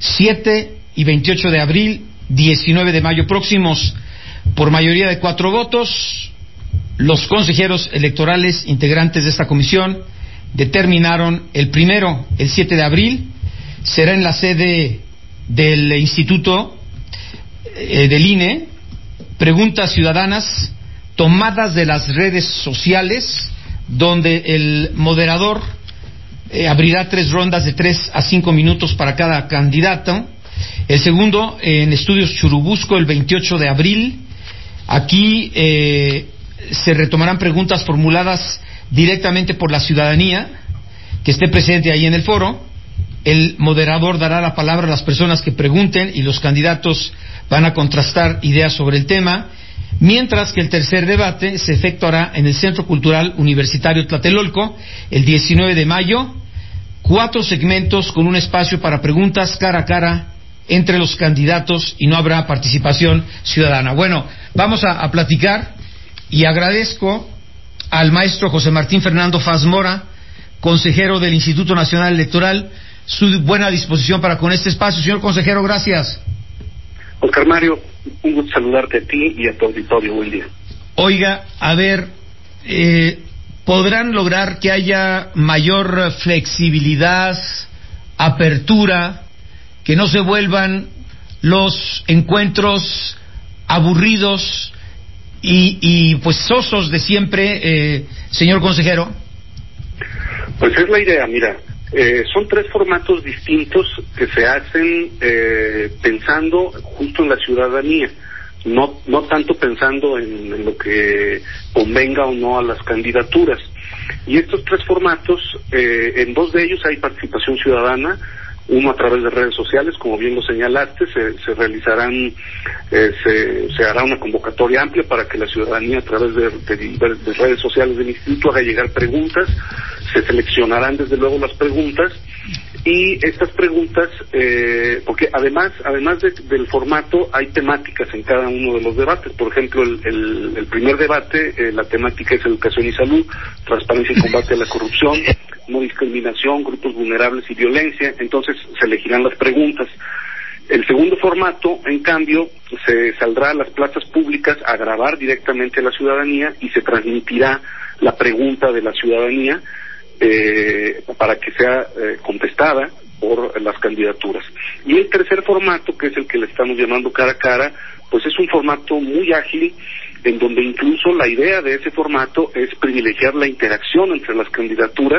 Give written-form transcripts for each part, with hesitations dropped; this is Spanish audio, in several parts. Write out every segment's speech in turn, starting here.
7 y 28 de abril, 19 de mayo próximos. Por mayoría de 4 votos, los consejeros electorales integrantes de esta comisión determinaron el 7 de abril, será en la sede del Instituto del INE, preguntas ciudadanas tomadas de las redes sociales, donde el moderador abrirá 3 rondas de 3 a 5 minutos para cada candidato. El segundo en Estudios Churubusco, el 28 de abril. Aquí se retomarán preguntas formuladas directamente por la ciudadanía que esté presente ahí en el foro. El moderador dará la palabra a las personas que pregunten y los candidatos van a contrastar ideas sobre el tema, mientras que el tercer debate se efectuará en el Centro Cultural Universitario Tlatelolco el 19 de mayo, 4 segmentos con un espacio para preguntas cara a cara entre los candidatos y no habrá participación ciudadana. Bueno, vamos a platicar y agradezco al maestro José Martín Fernando Faz Mora, consejero del Instituto Nacional Electoral, su buena disposición para con este espacio. Señor consejero, gracias. Oscar Mario, un gusto saludarte a ti y a tu auditorio. Buen día. Oiga, a ver, ¿podrán lograr que haya mayor flexibilidad, apertura, que no se vuelvan los encuentros aburridos y pues sosos de siempre, señor consejero? Pues es la idea, mira, son 3 formatos distintos que se hacen pensando justo en la ciudadanía, no tanto pensando en lo que convenga o no a las candidaturas. Y estos 3 formatos, en 2 de ellos hay participación ciudadana, uno a través de redes sociales, como bien lo señalaste, se realizarán, se hará una convocatoria amplia para que la ciudadanía a través de redes sociales del instituto haga llegar preguntas, se seleccionarán desde luego las preguntas, y estas preguntas, porque además del formato hay temáticas en cada uno de los debates. Por ejemplo, el primer debate, la temática es educación y salud, transparencia y combate a la corrupción, no discriminación, grupos vulnerables y violencia. Entonces se elegirán las preguntas. El segundo formato, en cambio, se saldrá a las plazas públicas a grabar directamente a la ciudadanía y se transmitirá la pregunta de la ciudadanía para que sea contestada por las candidaturas. Y el tercer formato, que es el que le estamos llamando cara a cara, pues es un formato muy ágil, en donde incluso la idea de ese formato es privilegiar la interacción entre las candidaturas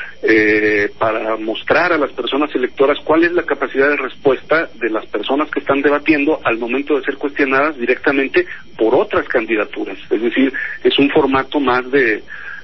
para mostrar a las personas electoras cuál es la capacidad de respuesta de las personas que están debatiendo al momento de ser cuestionadas directamente por otras candidaturas. Es decir, es un formato más de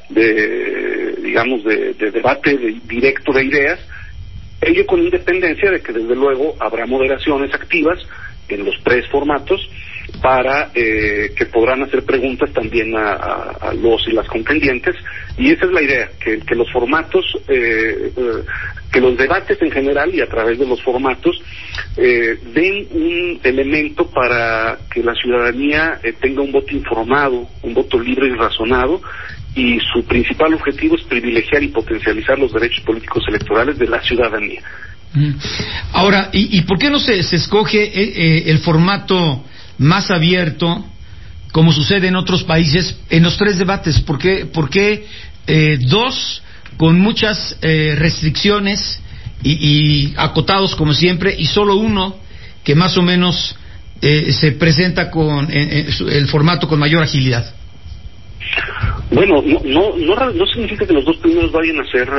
debate directo de ideas, ello con independencia de que desde luego habrá moderaciones activas en los 3 formatos para que podrán hacer preguntas también a los y las contendientes, y esa es la idea, que los formatos, que los debates en general y a través de los formatos den un elemento para que la ciudadanía tenga un voto informado, un voto libre y razonado, y su principal objetivo es privilegiar y potencializar los derechos políticos electorales de la ciudadanía. Ahora, ¿y por qué no se escoge el formato más abierto, como sucede en otros países, en los 3 debates? ¿Por qué 2 con muchas restricciones y acotados como siempre, y solo uno que más o menos se presenta con el formato con mayor agilidad? Bueno, no significa que los 2 primeros vayan a ser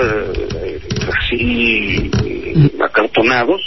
así acartonados.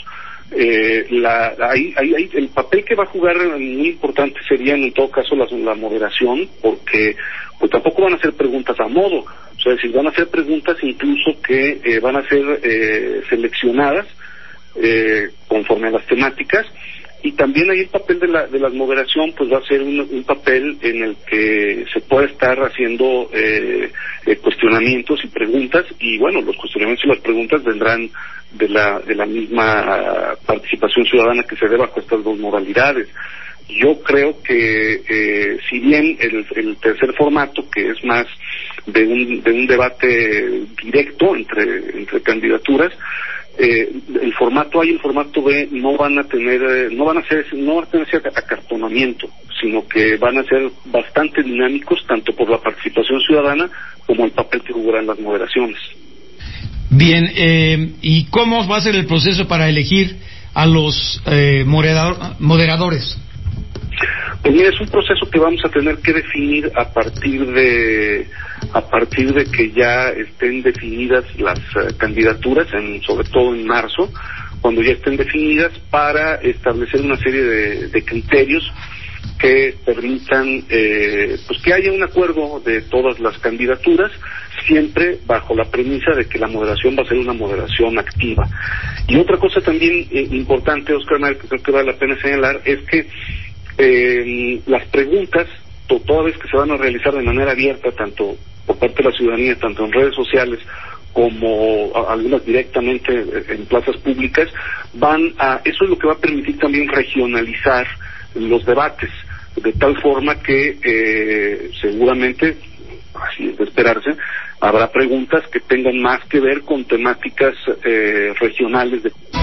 El papel que va a jugar muy importante sería en todo caso la moderación, porque pues tampoco van a ser preguntas a modo, o sea, es decir, van a ser preguntas incluso que van a ser seleccionadas conforme a las temáticas. Y también ahí el papel de la moderación pues va a ser un papel en el que se puede estar haciendo cuestionamientos y preguntas, y bueno, los cuestionamientos y las preguntas vendrán de la misma participación ciudadana que se dé bajo estas 2 modalidades. Yo creo que si bien el tercer formato, que es más de un debate directo entre candidaturas, el formato A y el formato B no van a tener ese acartonamiento, sino que van a ser bastante dinámicos, tanto por la participación ciudadana como el papel que jugarán las moderaciones. Bien, ¿y cómo va a ser el proceso para elegir a los moderadores? Pues mira, es un proceso que vamos a tener que definir a partir de que ya estén definidas las candidaturas, sobre todo en marzo, cuando ya estén definidas, para establecer una serie de criterios que permitan pues que haya un acuerdo de todas las candidaturas, siempre bajo la premisa de que la moderación va a ser una moderación activa. Y otra cosa también importante, Oscar, que creo que vale la pena señalar, es que las preguntas, toda vez que se van a realizar de manera abierta, tanto por parte de la ciudadanía, tanto en redes sociales como algunas directamente en plazas públicas, eso es lo que va a permitir también regionalizar los debates, de tal forma que seguramente, así es de esperarse, habrá preguntas que tengan más que ver con temáticas regionales.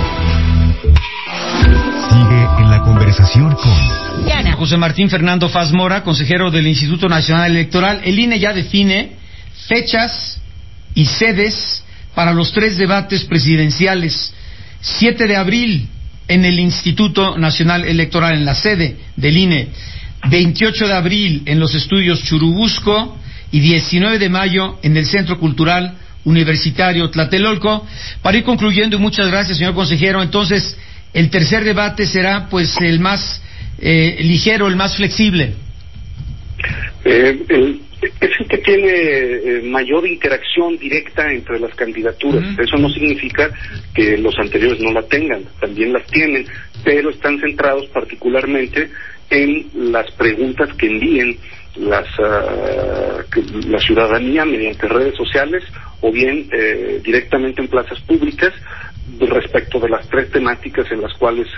Sigue en la conversación con José Martín Fernando Faz Mora, consejero del Instituto Nacional Electoral. El INE ya define fechas y sedes para los 3 debates presidenciales. 7 de abril en el Instituto Nacional Electoral, en la sede del INE. 28 de abril en los estudios Churubusco y 19 de mayo en el Centro Cultural Universitario Tlatelolco. Para ir concluyendo, y muchas gracias, señor consejero, entonces el tercer debate será pues el más ligero, el más flexible. Es el que tiene mayor interacción directa entre las candidaturas. Eso no significa que los anteriores no la tengan, también las tienen, pero están centrados particularmente en las preguntas que envíen la ciudadanía mediante redes sociales o bien directamente en plazas públicas, respecto de las 3 temáticas en las cuales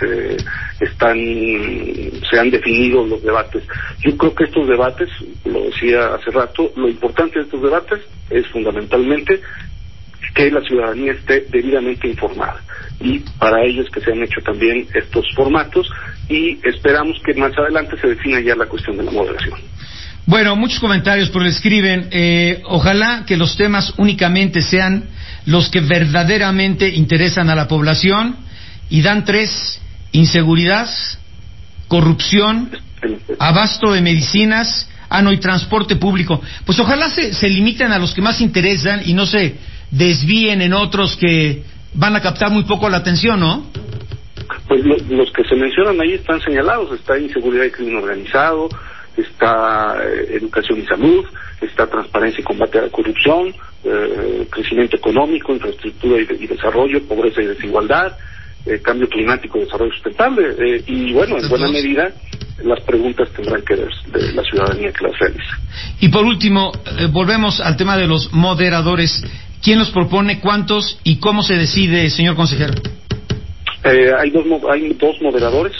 se han definido los debates. Yo creo que estos debates, lo decía hace rato, lo importante de estos debates es fundamentalmente que la ciudadanía esté debidamente informada, y para ello es que se han hecho también estos formatos, y esperamos que más adelante se defina ya la cuestión de la moderación. Bueno, muchos comentarios, pero le escriben, ojalá que los temas únicamente sean los que verdaderamente interesan a la población, y dan 3: inseguridad, corrupción, abasto de medicinas, y transporte público. Pues ojalá se limiten a los que más interesan y no se desvíen en otros que van a captar muy poco la atención, ¿no? Pues los que se mencionan ahí están señalados: está inseguridad y crimen organizado, está educación y salud, está transparencia y combate a la corrupción, crecimiento económico, infraestructura y desarrollo, pobreza y desigualdad, cambio climático y desarrollo sustentable, y bueno, en buena medida las preguntas tendrán que ver de la ciudadanía que las realiza. Y por último, volvemos al tema de los moderadores. ¿Quién los propone, cuántos y cómo se decide, señor consejero? Hay dos moderadores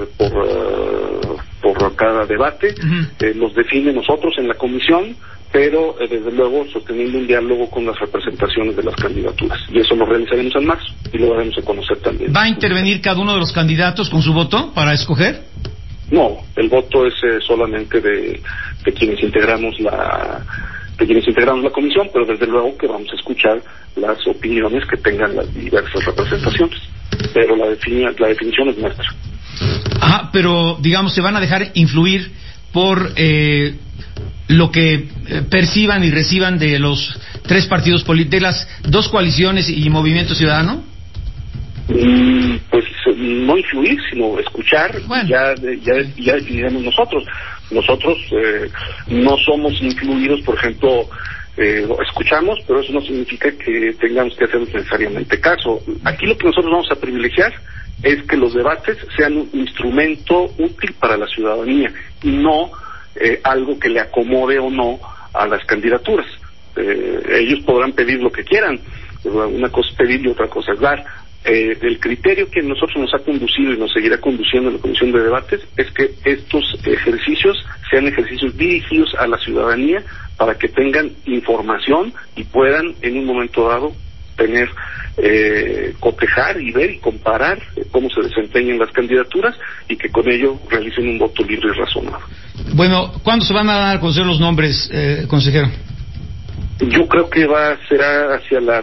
por cada debate. Los define nosotros en la comisión, pero desde luego sosteniendo un diálogo con las representaciones de las candidaturas, y eso lo realizaremos en marzo y lo daremos a conocer también. ¿Va a intervenir cada uno de los candidatos con su voto para escoger? No, el voto es solamente de quienes integramos la comisión, pero desde luego que vamos a escuchar las opiniones que tengan las diversas representaciones, pero la definición es nuestra. Pero digamos, se van a dejar influir por lo que perciban y reciban de los 3 partidos políticos, de las 2 coaliciones y Movimiento Ciudadano. Pues no influir, sino escuchar. Bueno. Ya definiremos nosotros. Nosotros no somos influidos, por ejemplo, escuchamos, pero eso no significa que tengamos que hacer necesariamente caso. Aquí lo que nosotros vamos a privilegiar es que los debates sean un instrumento útil para la ciudadanía y no algo que le acomode o no a las candidaturas. Ellos podrán pedir lo que quieran, una cosa es pedir y otra cosa es dar. El criterio que nosotros nos ha conducido y nos seguirá conduciendo en la Comisión de Debates es que estos ejercicios sean ejercicios dirigidos a la ciudadanía para que tengan información y puedan en un momento dado tener, cotejar y ver y comparar cómo se desempeñan las candidaturas y que con ello realicen un voto libre y razonable. Bueno, ¿cuándo se van a dar a conocer los nombres, consejero? Yo creo que será hacia la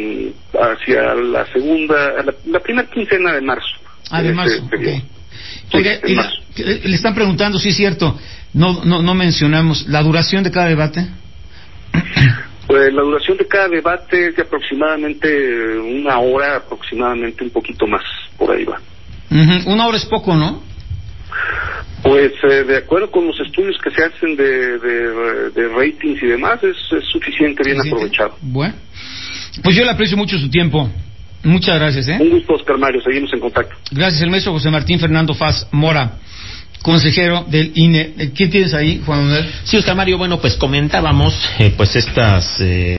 segunda, la primera quincena de marzo. De marzo, okay. Oiga, Sí, le están preguntando, sí es cierto, no mencionamos la duración de cada debate. Pues la duración de cada debate es de aproximadamente 1 hora, aproximadamente un poquito más, por ahí va. 1 hora es poco, ¿no? Pues de acuerdo con los estudios que se hacen de ratings y demás, es suficiente, bien aprovechado. Bueno, pues yo le aprecio mucho su tiempo. Muchas gracias, Un gusto, Oscar Mario, seguimos en contacto. Gracias, el maestro José Martín Fernando Faz Mora, consejero del INE. ¿Quién tienes ahí, Juan Manuel? Sí, Oscar Mario, bueno, pues comentábamos, pues estas...